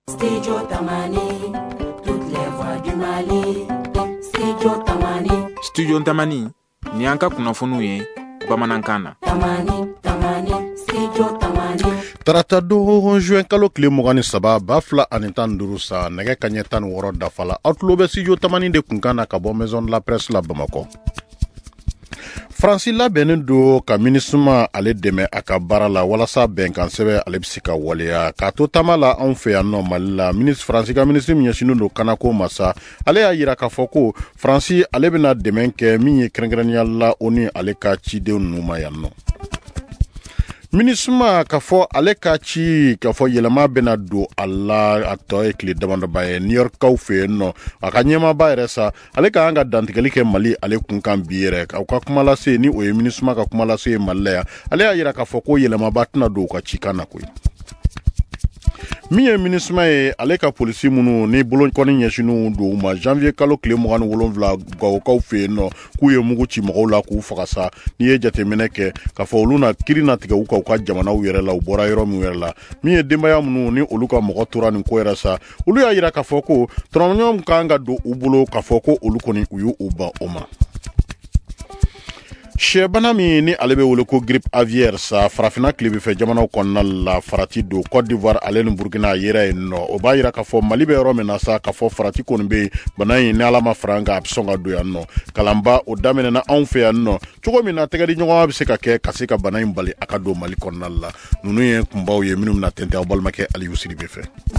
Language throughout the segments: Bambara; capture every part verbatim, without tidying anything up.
Studio Tamani, toutes les voix du Mali. Studio Tamani. Studio Tamani, ni anka kunafunu ye, bamanankana. Tamani, Tamani, Studio Tamani. Tarata do juin kalo kile mugani saba bafla anitan durusa nege kanyetan woro dafala outlobe Studio Tamani de kunkana ka bo maison de la presse la Bamako. Fransi la benen do ka minisma ale deme aka barala walasa ben kan sebe ale bisika waleya ka to tamala an fe ya no malila ministre Fransi ka ministre minyashinu do kanako masa ale ya yira ka foko Fransi ale bena demen ke minye krengrenya la oni ale ka chide numa ya no minisma ka fo ale ka ci ka fo yelama bena do alla ato ekli demanda baye New York ka fe no aka nyema ba resa ale ka anga dantikali ke Mali ale kun kan biere ka ka kuma la se ni o minisma ka kuma la se Malaya ale ayira ka fo ko yelama batna do ka ci kana ko miye minisma ye ale ka polisi munu ni bolon koni nyeshinu do ma janvier kalo kile mo ganu wolon vla go ka fe no ku ye mugu ci mo la ku fakasa ni ye jate meneke ka fo luna kirina tiga u ka ka jamana u yere la u bora yoro mu yere la miye demba ya munu ni oluka mo ko tura ni ko yere sa ulu ya yira ka fo ko tronnyom ka nga do u bulo ka fo ko oluko ni uyu uba oma Shebana mi ni alebe wole ko grippe aviaire sa farafina klibi fe jamana konna la farati do Côte d'Ivoire ale ni Burkina yera no o ba yira ka fo Mali be ro mena sa ka fo farati kon be bana yi ni alama franga absonga do ya no kalamba o damene na anfe ya no chogo mi na tegadi nyogo abse ka ke kasika bana yi mbali akado Mali konna la nunu ye kumbaw ye minum na tente o balmake ali usiri be fe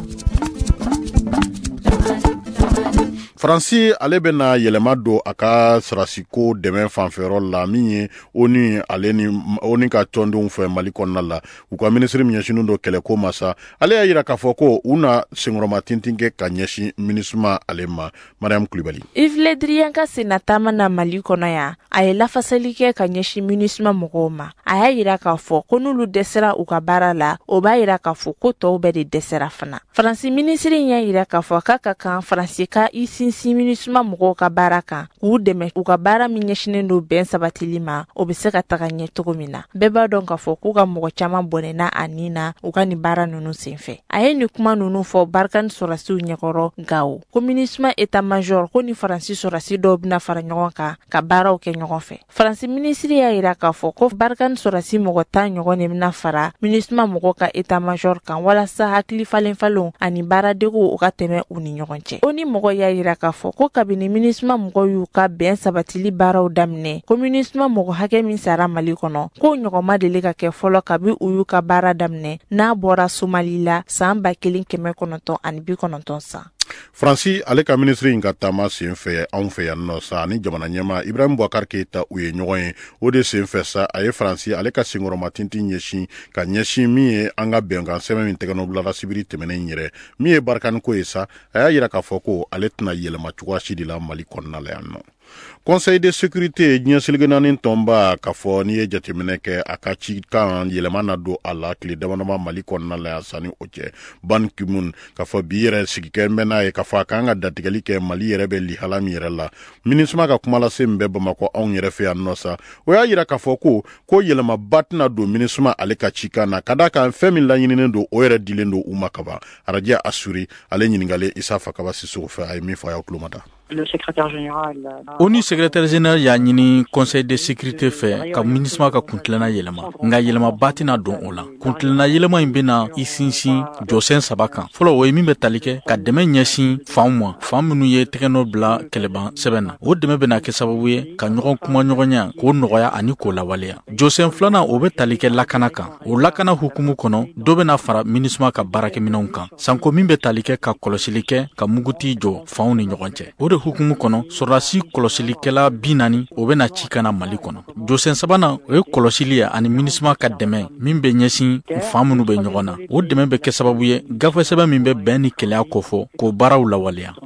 Fransi ale bena yelema do aka sarasiko deme fanfero la minye oni ale ni oni ka tondo fe Mali konna la u ka ministre minyashinu do kele ko masa ale ayira ka foko una singoroma tintinge kanyeshi minisma alema Mariam Kulibali Yves Le Drian ka senatama na Mali konna ya ayela fasalike kanyeshi minisma mogoma ayira ka foko nulu desera u ka barala o bayira ka foko to be de desera fana Fransi ministre nya yira ka foka ka kan Fransika isi si minisma mogo ka baraka ku deme u ka bara minyeshine no ben sabatilima o be se ka taganya togomina beba don ka fo ku ka mogo chama bonena anina u ka ni bara nunu senfe aye ni kuma nunu fo barkan sorasi u nyekoro gawo ko minisma eta major ko ni Fransi sorasi do bina fara nyogon ka ka bara o ke nyogon fe Fransi ministri ya ira ka fo ko barkan sorasi mogo ta nyogon ne bina fara minisma mogo ka eta major kan wala sa hakli falen falon ani bara dego u ka teme u ni nyogon che oni mogo ya ira ka fo ko kabini minisma mogo yu ka ben sabatili baraw damne ko minisma mogo hake min sara Mali kono ko nyogoma dele ka ke folo kabi uyu ka bara damne na bora Somalila samba kelin keme kono to an bi kono to sa Fransi ale ka ministre inga tama senfe anfe ya no sa ni jamana nyema Ibrahim Boubacar Keita uye nyoyen o de senfe sa aye Fransi ale ka singoro matinti nyeshi ka nyeshi miye anga benga sema min tegano bla sibiri temene nyere miye barkan ko esa aya yira ka foko ale tna yele ma chwa shidi la Mali konna le anno Conseil de sécurité nya silgenanin tomba ka fo ni ye jatemeneke akachi kan yelemana do ala kli demandama Mali konna la sani oche Ban Ki-moon ka fo biere sigike mena e ka fa kanga datigali ke Mali yere be li halami yere la minisma ka kumala sembe Bamako on yere fe anosa o ya yira ka fo ko ko yelema batna do minisma ale ka chikana kada kan femin la nyinin do o yere dilendo umakaba aradia asuri ale nyiningale Issa Fakaba Sissoko fe ay mi fa ya klumata Le secrétaire général Oni secrétaire général ya nyini conseil de sécurité fait ka minisma ka kuntlana yelema nga yelema batina don ola kuntlana yelema imbena isinsi josen sabaka folo o yimi betalike ka deme nyesin famwa famunu ye tekeno bla keleba sebena o deme bena ke sababu ye ka nyogon kuma nyogonya ko nogoya ani ko lawaleya josen flana o betalike lakana kan o lakana hukumu kono do bena fara minisma ka barake minonka sanko min betalike ka kolosilike ka muguti jo fauni nyogonche o hukumu kono sorasi kolosilikela binani o bena chikana Mali kono josen sabana o kolosili ya ani minisma ka deme min be nyesin famunu be nyogona o deme be ke sababu ye gafe seba min be beni kele akofo ko baraw lawaliya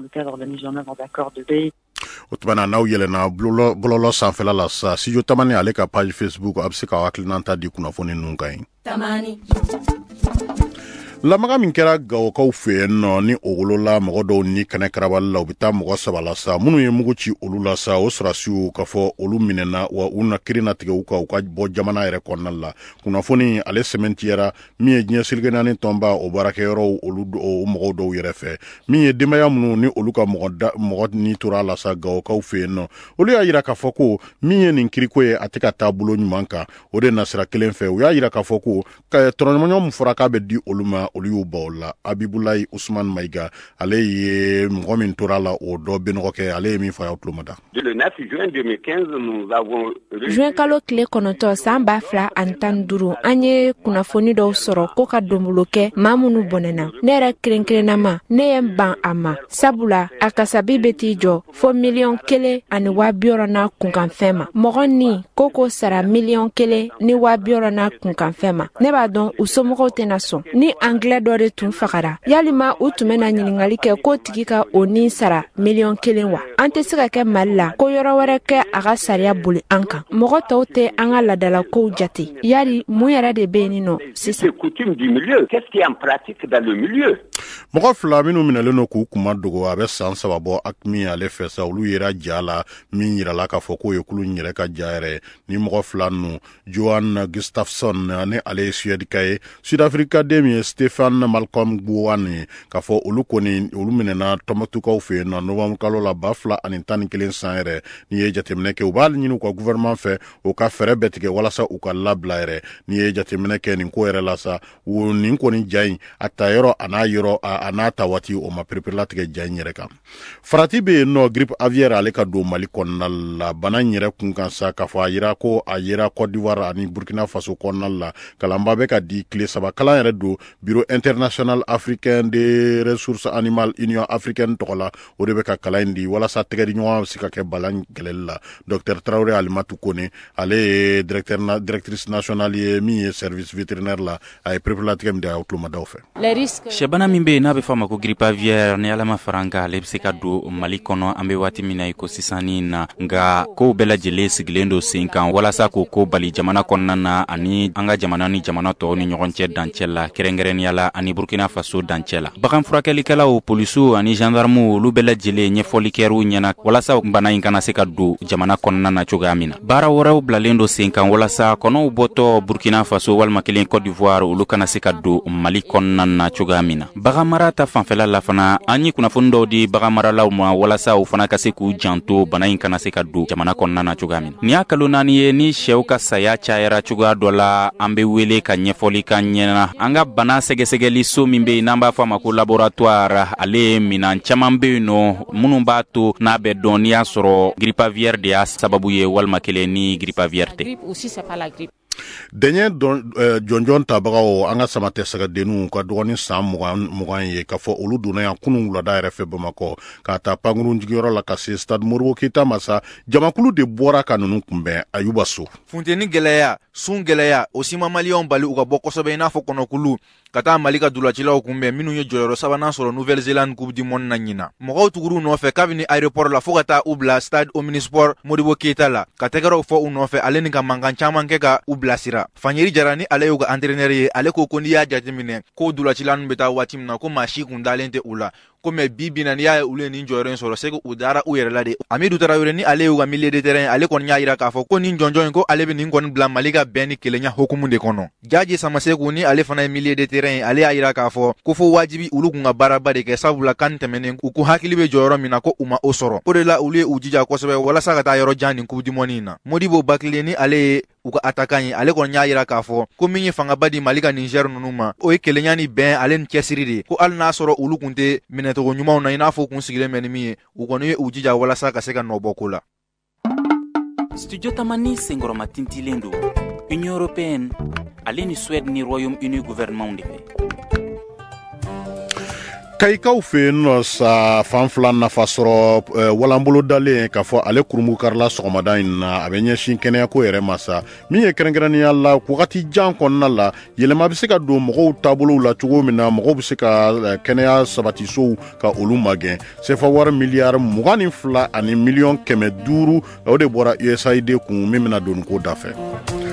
Utbana naw yelena blolo blolo sanfela la sa Studio Tamani ale ka page Facebook absika waklinanta di kuna foni nungai Tamani lamaga min kɛra Gawokaw fɛ yen nɔ ni o wolola mɔgɔ dɔw ni kɛnɛ karabali la u bɛ taa mɔgɔ saba la sa minnu ye mugu ci olu la sa o sɔrɔsiw ka fɔ olu minɛna wa u na kiiri natigɛ u kan u ka bɔ jamana yɛrɛ kɔnɔna la kunnafoni ale sɛmɛntiyara min ye diɲɛ seleke naani tɔnba o baarakɛyɔrɔw olu o mɔgɔw dɔw yɛrɛ fɛ min ye denbaya minnu ni olu ka mɔgɔ mɔgɔ ni tora la sa Gawokaw fɛ yen nɔ olu y'a yira k'a fɔ ko min ye nin kiriko ye a tɛ ka taa bolo ɲuman kan o de nasira kelen fɛ u y'a yira k'a fɔ ko tɔrɔɲɔgɔnɲɔ min fɔra k'a bɛ di olu ma olu y'u ba o la Abibulayi Usman Mayiga ale ye mɔgɔ min tora la o dɔ benɔgɔ kɛ ale ye min fɔ a y'aw tulo da. Le neuf juin deux mille quinze nous avons juin kalo tile kɔnɔntɔn san ba fila ani tan duuru an ye kunnafoni dɔw sɔrɔ ko ka donbolo kɛ maa minnu bɔnɛna ne yɛrɛ kelenkelenama ne ye n ban a ma sabula a kasabi bɛ t'i jɔ fo miliyɔn kelen ani waa biyɔrɔ n'a kunkanfɛn ma mɔgɔ ni ko ko sara miliyɔn kelen ni waa biyɔrɔ n'a kunkanfɛn ma ne b'a dɔn u somɔgɔw tɛna sɔn ni anglais dɔ de tun fagara yalima u tun bɛna ɲininkali kɛ ko tigi ka o ni sara miliyɔn kelen wa an tɛ se ka kɛ Mali la ko yɔrɔ wɛrɛ kɛ a ka sariya boli an kan mɔgɔ tɔw tɛ an ka ladala kow jate yari mun yɛrɛ de bɛ yen nɔ sisan qu'est-ce qui est en pratique dans le milieu mɔgɔ fila minnu minɛlen don k'u kuma dogo a bɛ san saba bɔ Akmi ale fɛ sa olu yera ja la min yirala k'a fɔ k'o ye kulu yɛrɛ ka ja yɛrɛ ni mɔgɔ fila ninnu Johan Gustafsson ani ale ye Suèdika ye Sud-Afrika den min ye Stefan Malcolm Gowon ye k'a fɔ olu kɔni olu minɛna Tɔnbukutukaw fɛ yen nɔ novembre kalo la ba fila ani tan ni kelen san yɛrɛ n'i ye jateminɛ kɛ u b'a ɲini u ka gouvernement fɛ u ka fɛɛrɛ bɛɛ tigɛ walasa u ka labila yɛrɛ n'i ye jateminɛ kɛ nin ko yɛrɛ la sa nin kɔni ja in a ta yɔrɔ a n'a yɔrɔ a n'a ta waati o ma perepere latigɛ ja in yɛrɛ kan farati bɛ yen nɔ grippe aviaire ale ka don Mali kɔnɔna la bana in yɛrɛ kun kan sa k'a fɔ a yira ko a yera Côte d'Ivoire ani Burkina Faso kɔnɔna la kalanba bɛ ka di tile saba kalan yɛrɛ don bureau international africain des ressources animales union africaine tɔgɔ la o de bɛ ka kalan in di walasa tɛgɛdi ɲɔgɔn bɛ se ka kɛ bala kɛlɛli la docteur Traoré Alimatu Kone ale ye directeur na, directrice nationale ye min ye service vétérinaire la a ye perepere latigɛ min di a y'aw tulo madaw fɛ sɛbana min bɛ yen n'a bɛ fɔ a ma ko grippe aviaire ni ala ma fara an kan ale bɛ se ka don Mali kɔnɔ an bɛ waati min na i ko sisan ni na nka kow bɛɛ lajɛlen sigilen don sen kan walasa k'o ko bali jamana kɔnɔna na ani an ka jamana ni jamana tɔw ni ɲɔgɔn cɛ dancɛ la kɛrɛnkɛrɛnnenya la ani Burkina Faso dancɛ la bagan furakɛlikɛlaw polisiw ani gendarmew olu bɛɛ lajɛlen ɲɛfɔli kɛr'u ɲɛna walasa bana in kana se ka don jamana kɔnɔna na cogoya min na baara wɛrɛw bilalen don sen kan walasa kɔnɔw bɔtɔ Burkina Faso walima kelen Côte d'Ivoire olu kana se ka don Mali kɔnɔna na cogoya min na bagan mara ta fanfɛla la fana an ye kunnafoni dɔw di bagan maralaw ma walasa u fana ka se k'u janto bana in kana se ka don jamana kɔnɔna na cogoya min na ni y'a kalo naani ye ni sɛw ka saya cayara cogoya dɔ la an bɛ wele ka ɲɛfɔli ka ɲɛna an ka bana sɛgɛsɛgɛli so min bɛ yen n'an b'a fɔ a ma ko laboratoire ale ye minan caman bɛ yen nɔ minnu b'a to n'a bɛ dɔn n'i y'a sɔrɔ grippe aviaire de y'a sababu ye walima kelen ni grippe aviaire tɛ dɛɲɛ jɔnjɔn tabagaw an ka sama tɛ sɛgɛdenninw ka dɔgɔnin san mugan ye k'a fɔ olu donna yan kunun wulada yɛrɛ fɛ Bamakɔ k'a ta pankurun jigiyɔrɔ la ka se stade Modibo Keyita ma sa jamakulu de bɔra ka ninnu kunbɛn Ayuba So funteni gɛlɛya sun gɛlɛya o si ma maliyɛnw bali u ka bɔ kosɛbɛ i n'a fɔ kɔnɔkulu ka taa Mali ka dulacilaw kunbɛn minnu ye jɔyɔrɔ sabanan sɔrɔ Nouvelle-Zélande Coupe du Monde na ɲina mɔgɔw tugur'u nɔfɛ kabini aéroport la fo ka taa u bila stade Omnisport Modibo Keyita la ka tɛgɛrɛw fɔ u nɔfɛ ale ni ka mankan caman kɛ ka u bilasira Fanyeri Jara ni ale y'u ka entraîneur ye ale ko ko n'i y'a jateminɛ ko dulacila ninnu bɛ taa waati min na ko maa si kun dalen tɛ u la ko mɛ bi bi na n'i y'a ye olu ye nin jɔyɔrɔ in sɔrɔ c'est que u dara u yɛrɛ la de Amidou Traoré ni ale y'u ka milieu de terrain ale kɔni y'a yira k'a fɔ ko nin jɔnjɔn in ko ale bɛ nin kɔni bila Mali ka bɛn ni kelenya hokumu de kɔnɔ Jaji Samaseku ni ale fana ye milieu de terrain ale y'a yira k'a fɔ ko fo wajibi olu kun ka baaraba de kɛ sabula kan tɛmɛnen u kun hakili bɛ jɔyɔrɔ min na ko u ma o sɔrɔ o de la olu ye u jija kosɛbɛ walasa ka taa yɔrɔ jan nin Coupe du Monde in na Modibo Bakile ni ale ye u ka attaquant ye ale kɔni y'a yira k'a fɔ ko min ye fangaba di Mali ka Niger ninnu ma o ye kelenya ni bɛn ale ni cɛsiri de ko hali n'a sɔrɔ olu kun tɛ minɛcogo ɲumanw na i n'a fɔ kun sigilen bɛ ni min ye u kɔni ye u jija walasa ka se ka nɔ bɔ ko la. Studio Tamani senkɔrɔma tintilen don Union européenne ale ni Suède ni Royaume-Uni gouvernement de fɛ Kayikaw fɛ yen nɔ sa fan fila nafa sɔrɔ walanbolo dalen k'a fɔ ale kurumu karila sɔgɔmada in na a bɛ ɲɛsin kɛnɛyako yɛrɛ ma sa min ye kɛrɛnkɛrɛnnenya la wagati jan kɔnɔna la yɛlɛma bɛ se ka don mɔgɔw taabolow la cogo min na mɔgɔw bɛ se ka kɛnɛya sabatisow ka olu magɛn sefa wari miliyari mugan ni fila ani miliyɔn kɛmɛ duuru o de bɔra U S A I D kun min bɛna don ko da fɛ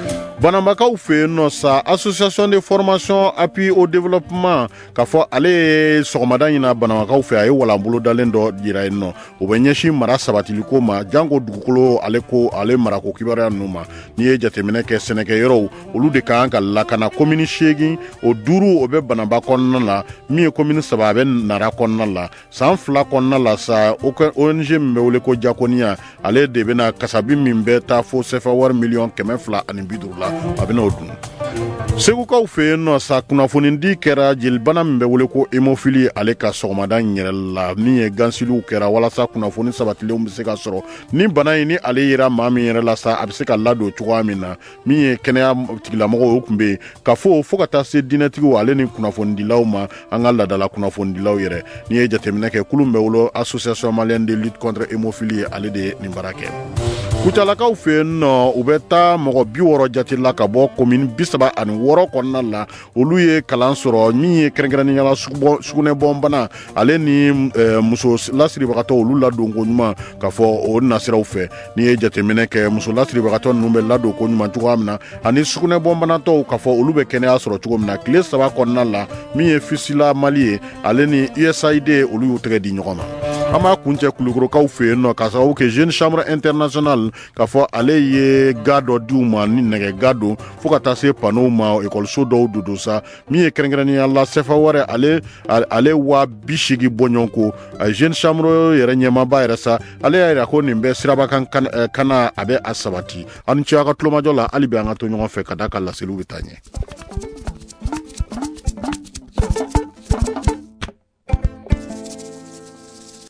banambakaw fe no sa association de formation appui au développement ka fɔ ale sɔgɔmada ɲina banambakaw fe a ye walanbolo dalen dɔ jira yen nɔ o bɛ ɲɛsin mara sabatiliko ma janko dugukolo ale ko ale marako kibaruya ninnu ma n'i ye jateminɛ kɛ sɛnɛkɛyɔrɔw olu de ka kan ka lakana komini seegin o duuru o bɛ banamba kɔnɔna la min ye komini saba a bɛ nara kɔnɔna la san fila kɔnɔna la sa O N G min bɛ wele ko jakoniya ale de bɛna kasabi min bɛ taa fo sefa wari miliyɔn kɛmɛ fila ani bi duuru la a bɛna o dun segukaw fe yen nɔ sa kunnafonidi kɛra jelibana min bɛ wele ko hémophilie ale ka sɔgɔmada yɛrɛ la min ye gansiliw kɛra walasa kunnafoni sabatilenw bɛ se ka sɔrɔ ni bana in ni ale yera maa min yɛrɛ la sa a bɛ se ka ladon cogoya min na min ye kɛnɛya tigilamɔgɔw o tun bɛ yen ka fɔ fo ka taa se diinɛtigiw ale ni kunnafonidilaw ma an ka ladala kunnafonidilaw yɛrɛ n'i ye jateminɛ kɛ kulu min bɛ wolo association malienne de lutte contre hémophilie ale de ye nin baara kɛ kucalakaw fe yen nɔ u bɛ taa mɔgɔ bi wɔɔrɔ jate la ka bɔ komini bi saba ani wɔɔrɔ kɔnɔna la olu ye kalan sɔrɔ min ye kɛrɛnkɛrɛnniyala sugunɛbɔnbana ale ni eh, muso lasiribagatɔ olu ladon ko ɲuman ka fɔ o nasiraw fɛ n'i ye jateminɛ kɛ muso lasiribagatɔ ninnu bɛ ladon ko ɲuman cogoya min na ani sugunɛbɔnbanatɔw ka fɔ olu bɛ kɛnɛya sɔrɔ cogo min na tile saba kɔnɔna la min ye fisila mali ye ale ni U S A I D olu y'u tɛgɛ di ɲɔgɔn ma an b'a kuncɛ kulukorokaw fe yen nɔ ka sababu kɛ jeune chambre internationale ka fɔ ale ye ga dɔ diw ma ni nɛgɛ ga don fɔɔ ka taa se panow ma ekɔliso dɔw dodo sa min ye kɛrɛnkɛrɛnnenya la sɛfa wɛrɛ ale ale waa bi segi bɔɲɔn ko a jeune chambre yɛrɛ ɲɛmaba yɛrɛ sa ale y'a yira ko nin bɛ sirabakan kana a bɛ a sabati an ni ce a ka tulomajɔ la hali bi an ka to ɲɔgɔn fɛ ka da ka laseliw bɛ taa ɲɛ